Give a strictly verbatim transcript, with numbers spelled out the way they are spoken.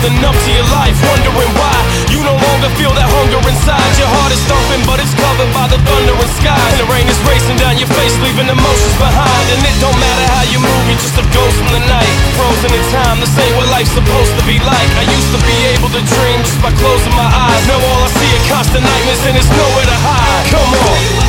enough to your life, wondering why you no longer feel that hunger inside. Your heart is thumping, but it's covered by the thunder and skies. And the rain is racing down your face, leaving emotions behind. And it don't matter how you move, you're just a ghost from the night, frozen in time. This ain't what life's supposed to be like. I used to be able to dream just by closing my eyes. Now all I see are constant nightmares and there's nowhere to hide. Come on.